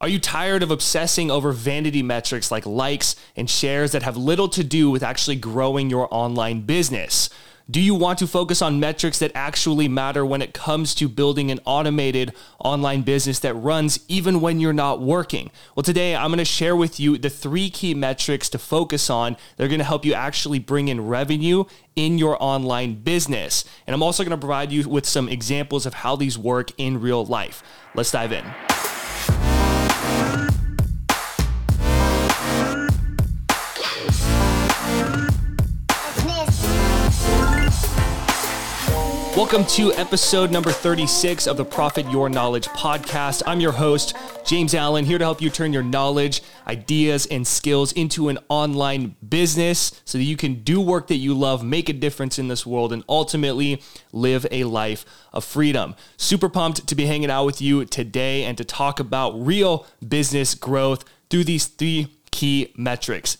Are you tired of obsessing over vanity metrics like likes and shares that have little to do with actually growing your online business? Do you want to focus on metrics that actually matter when it comes to building an automated online business that runs even when you're not working? Well, today I'm going to share with you the 3 key metrics to focus on that are going to help you actually bring in revenue in your online business. And I'm also going to provide you with some examples of how these work in real life. Let's dive in. Welcome to episode number 36 of the Profit Your Knowledge podcast. I'm your host, James Allen, here to help you turn your knowledge, ideas, and skills into an online business so that you can do work that you love, make a difference in this world, and ultimately live a life of freedom. Super pumped to be hanging out with you today and to talk about real business growth through these 3 key metrics.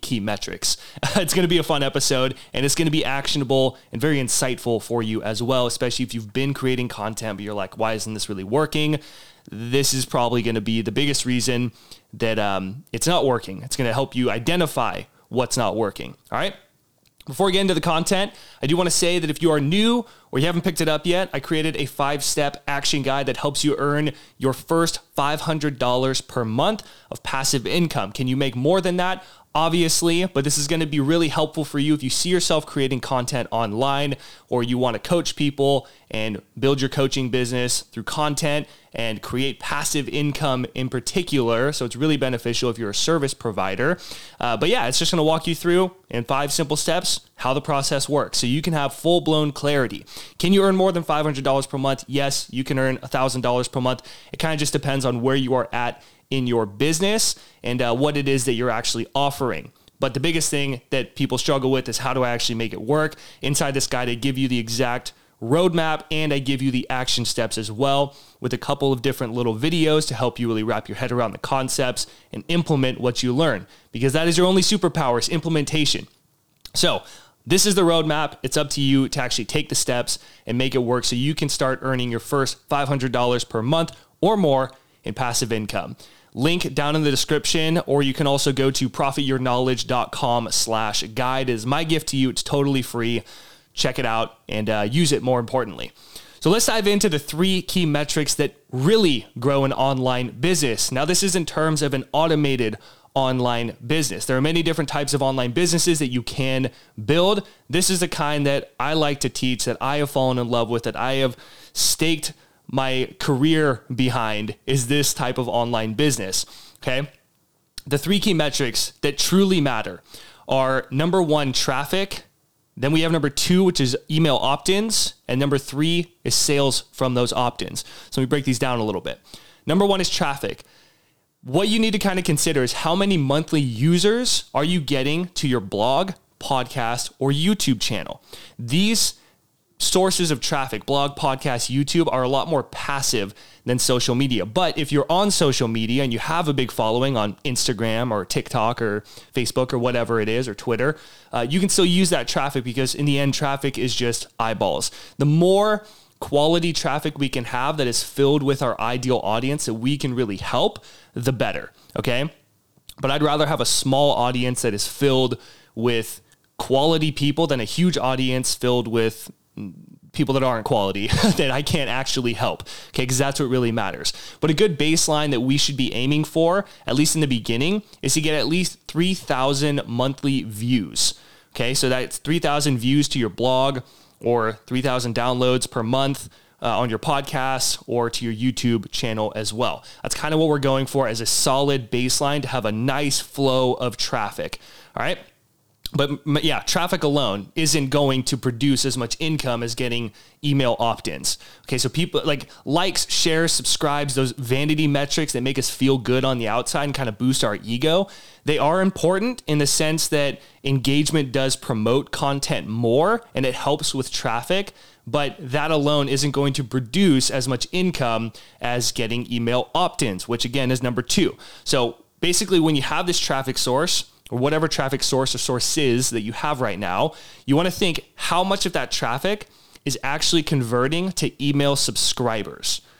It's going to be a fun episode, and it's going to be actionable and very insightful for you as well, especially if you've been creating content, but you're like, why isn't this really working? This is probably going to be the biggest reason that it's not working. It's going to help you identify what's not working. All right. Before we get into the content, I do want to say that if you are new or you haven't picked it up yet, I created a 5-step action guide that helps you earn your first $500 per month of passive income. Can you make more than that? Obviously, but this is going to be really helpful for you if you see yourself creating content online or you want to coach people and build your coaching business through content and create passive income in particular. So it's really beneficial if you're a service provider. But yeah, it's just going to walk you through in 5 simple steps how the process works so you can have full-blown clarity. Can you earn more than $500 per month? Yes, you can earn $1,000 per month. It kind of just depends on where you are at in your business and what it is that you're actually offering. But the biggest thing that people struggle with is how do I actually make it work? Inside this guide, I give you the exact roadmap and I give you the action steps as well with a couple of different little videos to help you really wrap your head around the concepts and implement what you learn, because that is your only superpower, is implementation. So this is the roadmap. It's up to you to actually take the steps and make it work so you can start earning your first $500 per month or more in passive income. Link down in the description, or you can also go to profityourknowledge.com/guide. It is my gift to you. It's totally free. Check it out and use it more importantly. So let's dive into the 3 key metrics that really grow an online business. Now, this is in terms of an automated online business. There are many different types of online businesses that you can build. This is the kind that I like to teach, that I have fallen in love with, that I have staked my career behind, is this type of online business. Okay. The 3 key metrics that truly matter are number 1, traffic. Then we have number 2, which is email opt-ins. And number 3 is sales from those opt-ins. So let me break these down a little bit. Number 1 is traffic. What you need to kind of consider is how many monthly users are you getting to your blog, podcast, or YouTube channel. These sources of traffic, blog, podcast, YouTube, are a lot more passive than social media. But if you're on social media and you have a big following on Instagram or TikTok or Facebook or whatever it is, or Twitter, you can still use that traffic, because in the end, traffic is just eyeballs. The more quality traffic we can have that is filled with our ideal audience that we can really help, the better. Okay. But I'd rather have a small audience that is filled with quality people than a huge audience filled with people that aren't quality that I can't actually help. Okay. Because that's what really matters. But a good baseline that we should be aiming for, at least in the beginning, is to get at least 3,000 monthly views. Okay. So that's 3,000 views to your blog, or 3,000 downloads per month on your podcast, or to your YouTube channel as well. That's kind of what we're going for as a solid baseline to have a nice flow of traffic. All right. But yeah, traffic alone isn't going to produce as much income as getting email opt-ins. Okay, so people like likes, shares, subscribes, those vanity metrics that make us feel good on the outside and kind of boost our ego, they are important in the sense that engagement does promote content more and it helps with traffic, but that alone isn't going to produce as much income as getting email opt-ins, which again is number 2. So basically, when you have this traffic source, or whatever traffic source or sources that you have right now, you want to think how much of that traffic is actually converting to email subscribers.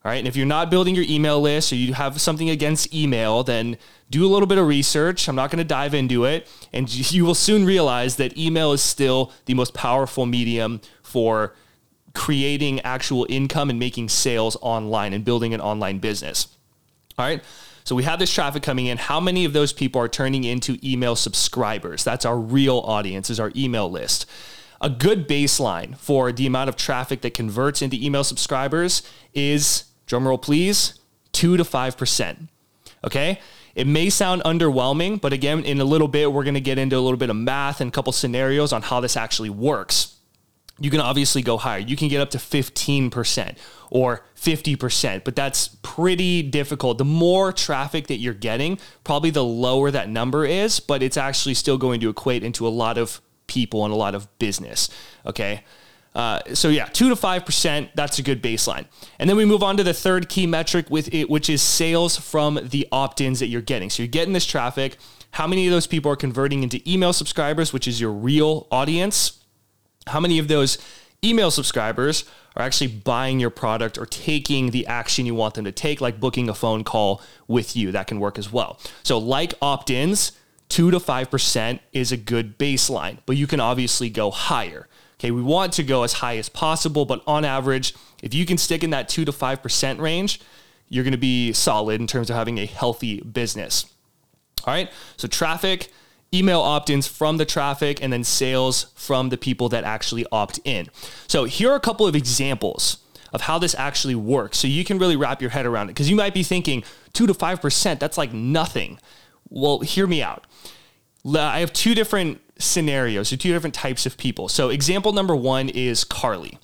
All right. And if you're not building your email list or you have something against email, then do a little bit of research. I'm not going to dive into it. And you will soon realize that email is still the most powerful medium for creating actual income and making sales online and building an online business. All right. So we have this traffic coming in. How many of those people are turning into email subscribers? That's our real audience, is our email list. A good baseline for the amount of traffic that converts into email subscribers is, drumroll please, 2 to 5%. Okay. It may sound underwhelming, but again, in a little bit, we're going to get into a little bit of math and a couple scenarios on how this actually works. You can obviously go higher. You can get up to 15% or 50%, but that's pretty difficult. The more traffic that you're getting, probably the lower that number is, but it's actually still going to equate into a lot of people and a lot of business. Okay. So yeah, 2 to 5%, that's a good baseline. And then we move on to the third key metric with it, which is sales from the opt-ins that you're getting. So you're getting this traffic. How many of those people are converting into email subscribers, which is your real audience? How many of those email subscribers are actually buying your product or taking the action you want them to take, like booking a phone call with you? That can work as well. So like opt-ins, 2 to 5% is a good baseline, but you can obviously go higher. Okay, we want to go as high as possible, but on average, if you can stick in that 2 to 5% range, you're going to be solid in terms of having a healthy business. All right, so traffic, email opt-ins from the traffic, and then sales from the people that actually opt in. So here are a couple of examples of how this actually works, so you can really wrap your head around it, because you might be thinking 2 to 5%, that's like nothing. Well, hear me out. I have two different scenarios, so two different types of people. So example number one is Carly.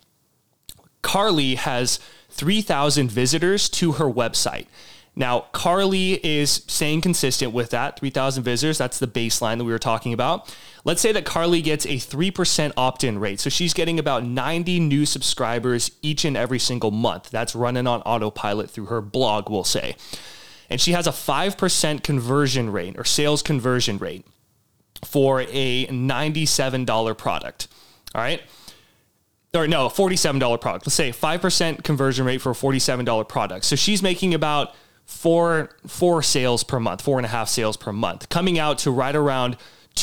Carly has 3,000 visitors to her website. Now, Carly is staying consistent with that, 3,000 visitors. That's the baseline that we were talking about. Let's say that Carly gets a 3% opt-in rate. So she's getting about 90 new subscribers each and every single month. That's running on autopilot through her blog, we'll say. And she has a 5% conversion rate or sales conversion rate for a $97 product. All right. Or no, $47 product. Let's say 5% conversion rate for a $47 product. So she's making about four sales per month, 4.5 sales per month, coming out to right around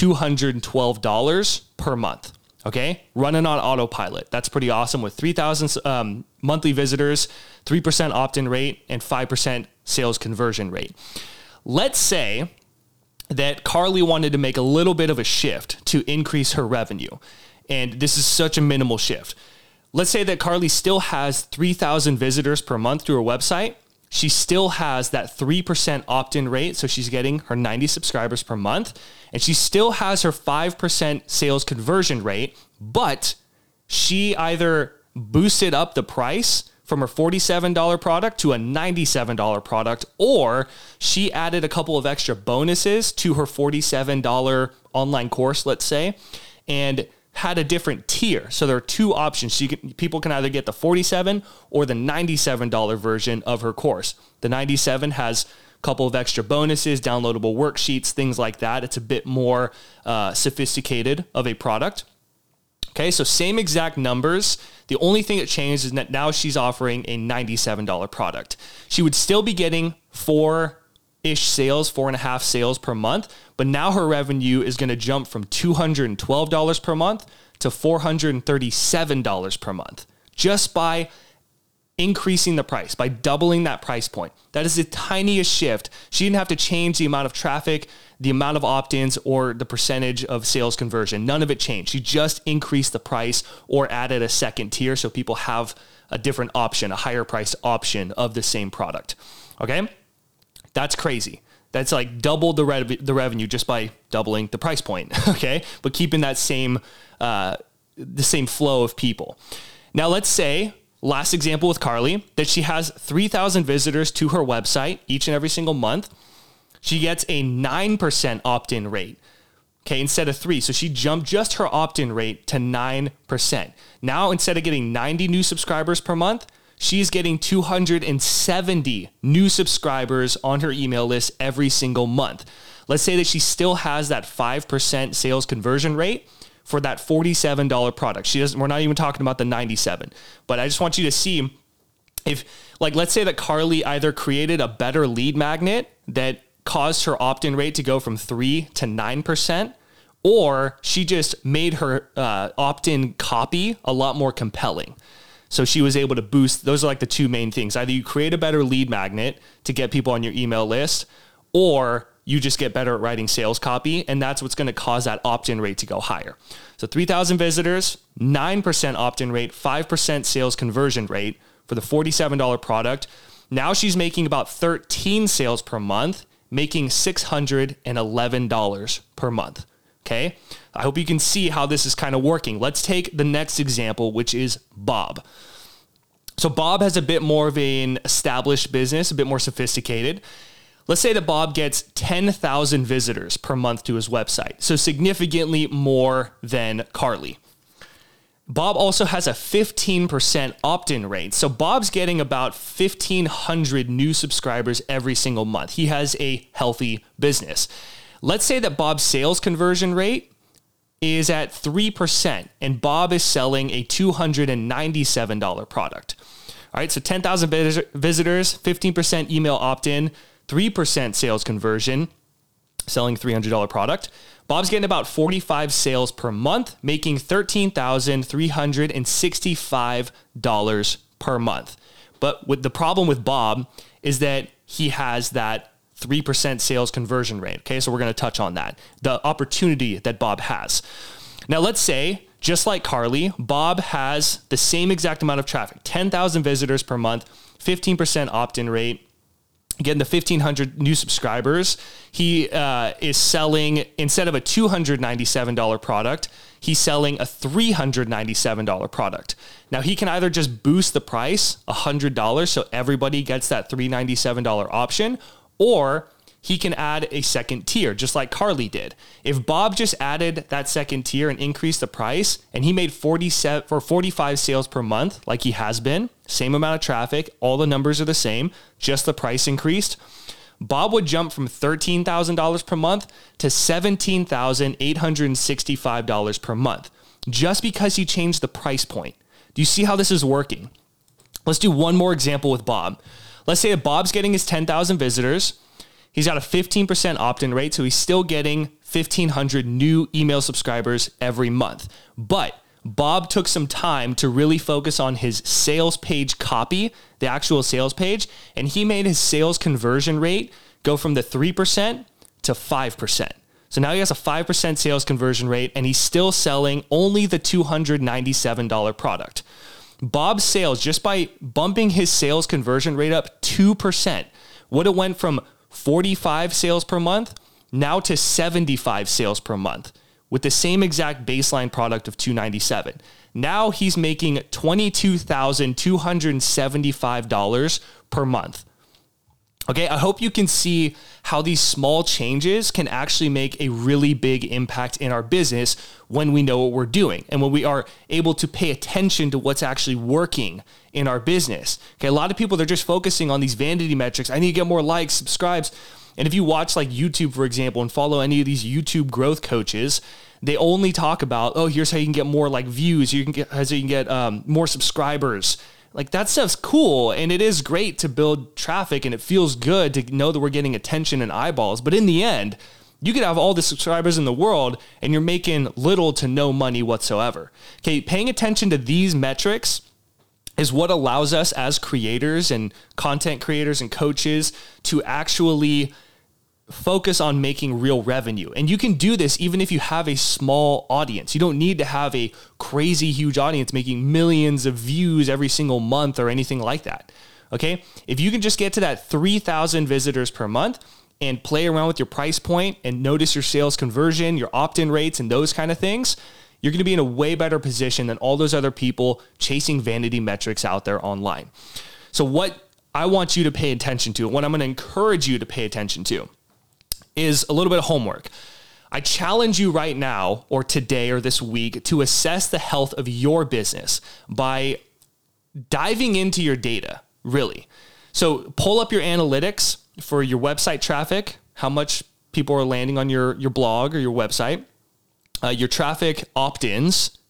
$212 per month. Okay. Running on autopilot. That's pretty awesome with 3,000 monthly visitors, 3% opt-in rate, and 5% sales conversion rate. Let's say that Carly wanted to make a little bit of a shift to increase her revenue. And this is such a minimal shift. Let's say that Carly still has 3,000 visitors per month to her website. She still has that 3% opt-in rate. So she's getting her 90 subscribers per month, and she still has her 5% sales conversion rate, but she either boosted up the price from her $47 product to a $97 product, or she added a couple of extra bonuses to her $47 online course, let's say, and had a different tier. So there are two options. People can either get the $47 or the $97 version of her course. The $97 has a couple of extra bonuses, downloadable worksheets, things like that. It's a bit more sophisticated of a product. Okay, so same exact numbers. The only thing that changed is that now she's offering a $97 product. She would still be getting 4-ish sales, 4.5 sales per month, but now her revenue is going to jump from $212 per month to $437 per month just by increasing the price, by doubling that price point. That is the tiniest shift. She didn't have to change the amount of traffic, the amount of opt-ins, or the percentage of sales conversion. None of it changed. She just increased the price or added a second tier so people have a different option, a higher priced option of the same product. Okay? That's crazy. That's like double the revenue just by doubling the price point. Okay? But keeping that same the same flow of people. Now let's say, last example with Carly, that she has 3,000 visitors to her website each and every single month. She gets a 9% opt-in rate, okay, instead of 3. So she jumped just her opt-in rate to 9%. Now, instead of getting 90 new subscribers per month, she's getting 270 new subscribers on her email list every single month. Let's say that she still has that 5% sales conversion rate for that $47 product. We're not even talking about the $97, but I just want you to see if, like, let's say that Carly either created a better lead magnet that caused her opt-in rate to go from 3 to 9%, or she just made her opt-in copy a lot more compelling. So she was able to boost. Those are like the two main things. Either you create a better lead magnet to get people on your email list, or you just get better at writing sales copy. And that's what's going to cause that opt-in rate to go higher. So 3,000 visitors, 9% opt-in rate, 5% sales conversion rate for the $47 product. Now she's making about 13 sales per month, making $611 per month. Okay. I hope you can see how this is kind of working. Let's take the next example, which is Bob. So Bob has a bit more of an established business, a bit more sophisticated. Let's say that Bob gets 10,000 visitors per month to his website. So significantly more than Carly. Bob also has a 15% opt-in rate. So Bob's getting about 1,500 new subscribers every single month. He has a healthy business. Let's say that Bob's sales conversion rate is at 3%, and Bob is selling a $297 product. All right, so 10,000 visitors, 15% email opt-in, 3% sales conversion, selling $300 product. Bob's getting about 45 sales per month, making $13,365 per month. But with the problem with Bob is that he has that 3% sales conversion rate. Okay, so we're going to touch on that, the opportunity that Bob has. Now, let's say, just like Carly, Bob has the same exact amount of traffic, 10,000 visitors per month, 15% opt-in rate, getting the 1,500 new subscribers. He is selling, instead of a $297 product, he's selling a $397 product. Now, he can either just boost the price $100 so everybody gets that $397 option, or he can add a second tier, just like Carly did. If Bob just added that second tier and increased the price, and he made 45 sales per month, like he has been, same amount of traffic, all the numbers are the same, just the price increased, Bob would jump from $13,000 per month to $17,865 per month, just because he changed the price point. Do you see how this is working? Let's do one more example with Bob. Let's say that Bob's getting his 10,000 visitors. He's got a 15% opt-in rate, so he's still getting 1,500 new email subscribers every month. But Bob took some time to really focus on his sales page copy, the actual sales page, and he made his sales conversion rate go from the 3% to 5%. So now he has a 5% sales conversion rate, and he's still selling only the $297 product. Bob's sales, just by bumping his sales conversion rate up 2%, would have went from 45 sales per month now to 75 sales per month with the same exact baseline product of $297. Now he's making $22,275 per month. Okay, I hope you can see how these small changes can actually make a really big impact in our business when we know what we're doing and when we are able to pay attention to what's actually working in our business. Okay, a lot of people, they're just focusing on these vanity metrics. I need to get more likes, subscribes. And if you watch like YouTube, for example, and follow any of these YouTube growth coaches, they only talk about, oh, here's how you can get more like views, you can get more subscribers. Like, that stuff's cool, and it is great to build traffic, and it feels good to know that we're getting attention and eyeballs. But in the end, you could have all the subscribers in the world, and you're making little to no money whatsoever. Okay, paying attention to these metrics is what allows us as creators and content creators and coaches to actually focus on making real revenue. And you can do this even if you have a small audience. You don't need to have a crazy huge audience making millions of views every single month or anything like that. Okay? If you can just get to that 3,000 visitors per month and play around with your price point and notice your sales conversion, your opt-in rates, and those kind of things, you're going to be in a way better position than all those other people chasing vanity metrics out there online. So what I want you to pay attention to, what I'm going to encourage you to pay attention to, is a little bit of homework. I challenge you right now or today or this week to assess the health of your business by diving into your data, really. So pull up your analytics for your website traffic, how much people are landing on your blog or your website, your traffic opt-ins,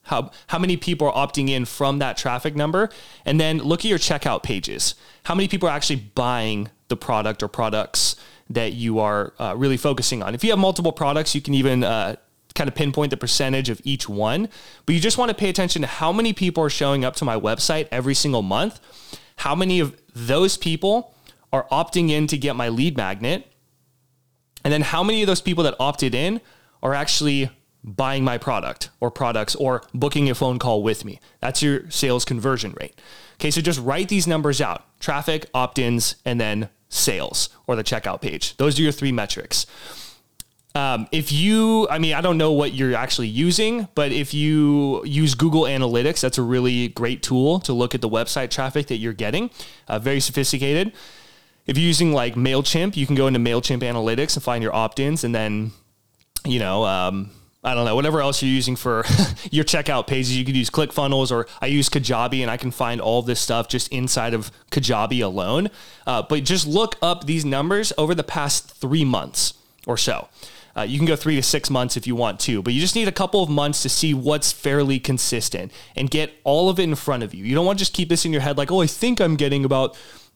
how many people are opting in from that traffic number, and then look at your checkout pages. How many people are actually buying the product or products that you are really focusing on? If you have multiple products, you can even kind of pinpoint the percentage of each one, but you just want to pay attention to how many people are showing up to my website every single month. How many of those people are opting in to get my lead magnet? And then how many of those people that opted in are actually buying my product or products or booking a phone call with me? That's your sales conversion rate. Okay, so just write these numbers out: traffic, opt-ins, and then sales or the checkout page. Those are your 3 metrics. I don't know what you're actually using, but if you use Google Analytics, that's a really great tool to look at the website traffic that you're getting. Very sophisticated. If you're using like MailChimp, you can go into MailChimp Analytics and find your opt-ins, and then, I don't know, whatever else you're using for your checkout pages. You could use ClickFunnels, or I use Kajabi, and I can find all of this stuff just inside of Kajabi alone. But just look up these numbers over the past 3 months or so. You can go 3 to 6 months if you want to, but you just need a couple of months to see what's fairly consistent and get all of it in front of you. You don't want to just keep this in your head like, oh, I think I'm getting about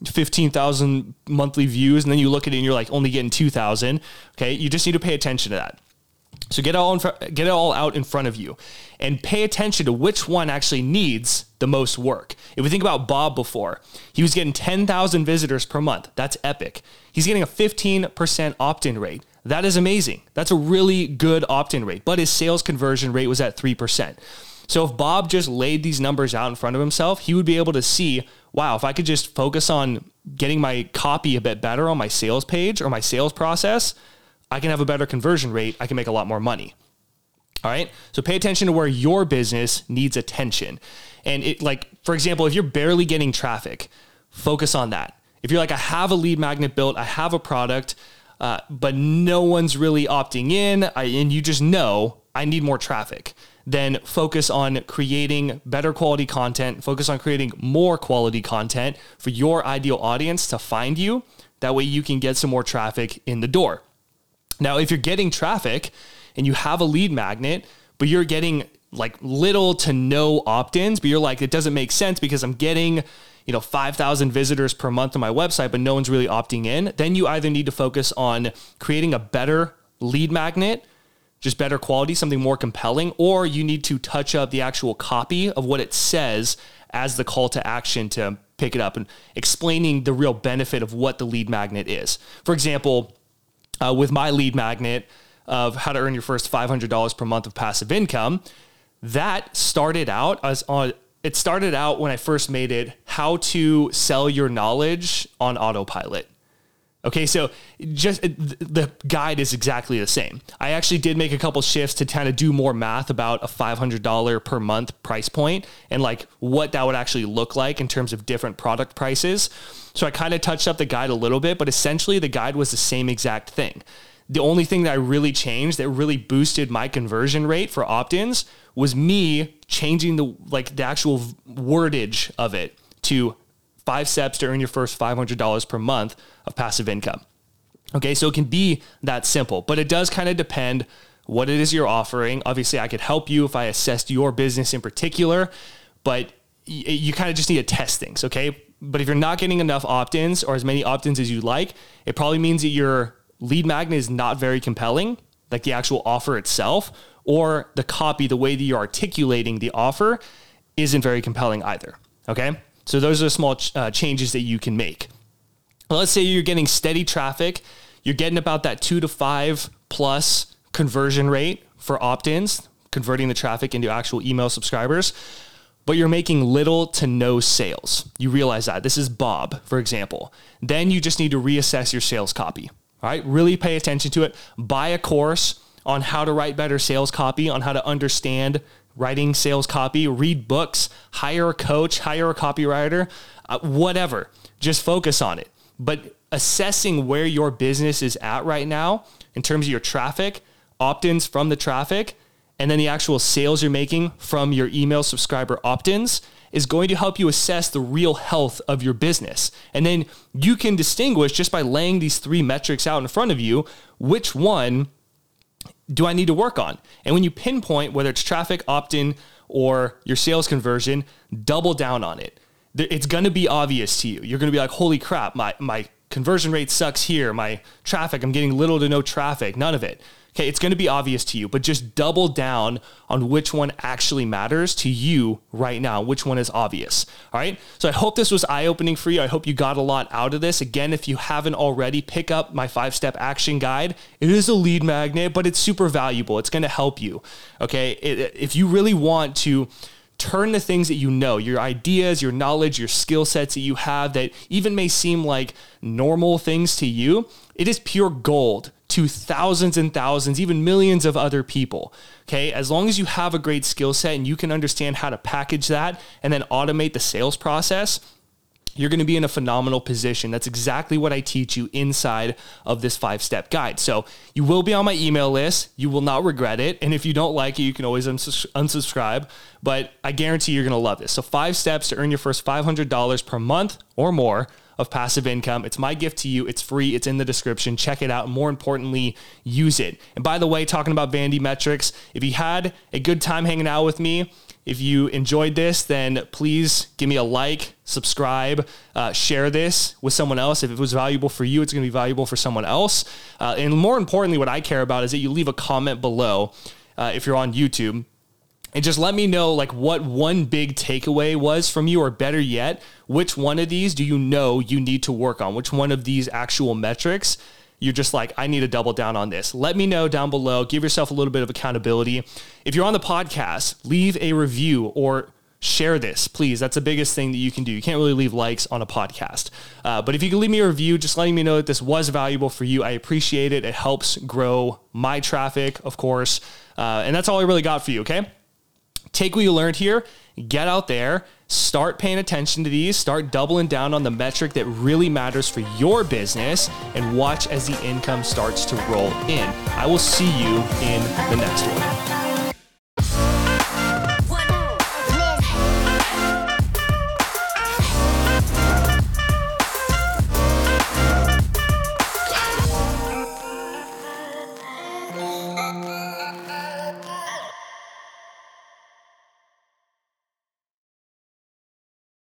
15,000 monthly views. And then you look at it and you're like only getting 2,000. Okay. You just need to pay attention to that. So get it all out in front of you and pay attention to which one actually needs the most work. If we think about Bob before, he was getting 10,000 visitors per month. That's epic. He's getting a 15% opt-in rate. That is amazing. That's a really good opt-in rate, but his sales conversion rate was at 3%. So if Bob just laid these numbers out in front of himself, he would be able to see, wow, if I could just focus on getting my copy a bit better on my sales page or my sales process, I can have a better conversion rate. I can make a lot more money. All right. So pay attention to where your business needs attention. And for example, if you're barely getting traffic, focus on that. If you're like, I have a lead magnet built, I have a product, but no one's really opting in, and you just know I need more traffic, then focus on creating better quality content, focus on creating more quality content for your ideal audience to find you. That way you can get some more traffic in the door. Now, if you're getting traffic and you have a lead magnet, but you're getting like little to no opt-ins, but you're like, it doesn't make sense because I'm getting 5,000 visitors per month on my website, but no one's really opting in, then you either need to focus on creating a better lead magnet, just better quality, something more compelling, or you need to touch up the actual copy of what it says as the call to action to pick it up and explaining the real benefit of what the lead magnet is. For example, with my lead magnet of how to earn your first $500 per month of passive income, that started out it started out when I first made it, how to sell your knowledge on autopilot. Okay, so just the guide is exactly the same. I actually did make a couple shifts to kind of do more math about a $500 per month price point and like what that would actually look like in terms of different product prices. So I kind of touched up the guide a little bit, but essentially the guide was the same exact thing. The only thing that I really changed that really boosted my conversion rate for opt-ins was me changing the actual wordage of it to 5 steps to earn your first $500 per month of passive income. Okay, so it can be that simple, but it does kind of depend what it is you're offering. Obviously, I could help you if I assessed your business in particular, but you kind of just need to test things, okay? But if you're not getting enough opt-ins or as many opt-ins as you'd like, it probably means that your lead magnet is not very compelling, like the actual offer itself, or the copy, the way that you're articulating the offer isn't very compelling either, okay? So those are small changes that you can make. Well, let's say you're getting steady traffic, you're getting about that 2 to 5 plus conversion rate for opt-ins, converting the traffic into actual email subscribers, but you're making little to no sales. You realize that. This is Bob, for example. Then you just need to reassess your sales copy. All right, really pay attention to it. Buy a course on how to write better sales copy, on how to understand writing sales copy, read books, hire a coach, hire a copywriter, whatever. Just focus on it. But assessing where your business is at right now in terms of your traffic, opt-ins from the traffic, and then the actual sales you're making from your email subscriber opt-ins is going to help you assess the real health of your business. And then you can distinguish just by laying these 3 metrics out in front of you, which one do I need to work on? And when you pinpoint whether it's traffic, opt-in, or your sales conversion, double down on it. It's going to be obvious to you. You're going to be like, holy crap, my conversion rate sucks here. My traffic, I'm getting little to no traffic, none of it. Okay, it's going to be obvious to you, but just double down on which one actually matters to you right now, which one is obvious. All right. So I hope this was eye-opening for you. I hope you got a lot out of this. Again, if you haven't already, pick up my 5-step action guide. It is a lead magnet, but it's super valuable. It's going to help you. Okay. If you really want to turn the things that you know, your ideas, your knowledge, your skill sets that you have that even may seem like normal things to you, it is pure gold to thousands and thousands, even millions of other people. Okay. As long as you have a great skill set and you can understand how to package that and then automate the sales process, you're going to be in a phenomenal position. That's exactly what I teach you inside of this 5-step guide. So you will be on my email list. You will not regret it. And if you don't like it, you can always unsubscribe, but I guarantee you're going to love this. So 5 steps to earn your first $500 per month or more of passive income. It's my gift to you. It's free. It's in the description. Check it out. And more importantly, use it. And by the way, talking about Vandy Metrics, if you had a good time hanging out with me, if you enjoyed this, then please give me a like, subscribe, share this with someone else. If it was valuable for you, it's going to be valuable for someone else. And more importantly, what I care about is that you leave a comment below if you're on YouTube. And just let me know like what one big takeaway was from you, or better yet, which one of these do you know you need to work on? Which one of these actual metrics you're just like, I need to double down on this. Let me know down below. Give yourself a little bit of accountability. If you're on the podcast, leave a review or share this, please. That's the biggest thing that you can do. You can't really leave likes on a podcast. But if you can leave me a review, just letting me know that this was valuable for you, I appreciate it. It helps grow my traffic, of course. And that's all I really got for you, okay? Take what you learned here, get out there, start paying attention to these, start doubling down on the metric that really matters for your business, and watch as the income starts to roll in. I will see you in the next one.